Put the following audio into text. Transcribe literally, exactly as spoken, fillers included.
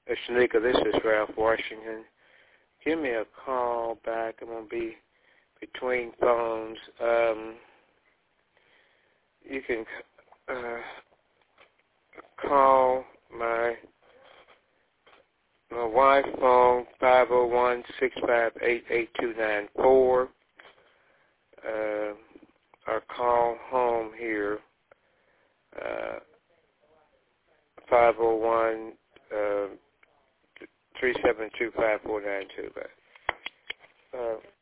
It's Shanika. This is Ralph Washington. Give me a call back. I'm going to be between phones. Um, you can uh, call my my wife's phone, five oh one, six five eight, eight two nine four. Uh, or call home here, uh, five oh one, three seven two, five four nine two. Uh,